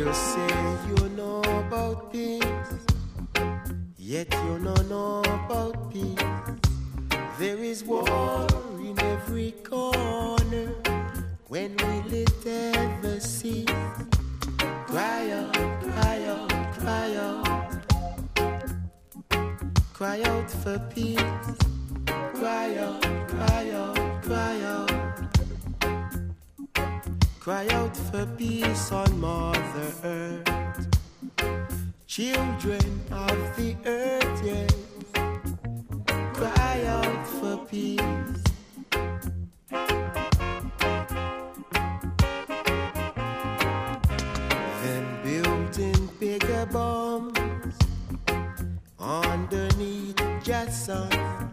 You say you know about peace, yet you don't know about peace. There is war in every corner. When will it ever cease? Cry out, cry out, cry out. Cry out for peace. Cry out, cry out, cry out. Cry out for peace on Mother Earth. Children of the earth, yes. Cry out for peace. Then building bigger bombs underneath Jackson.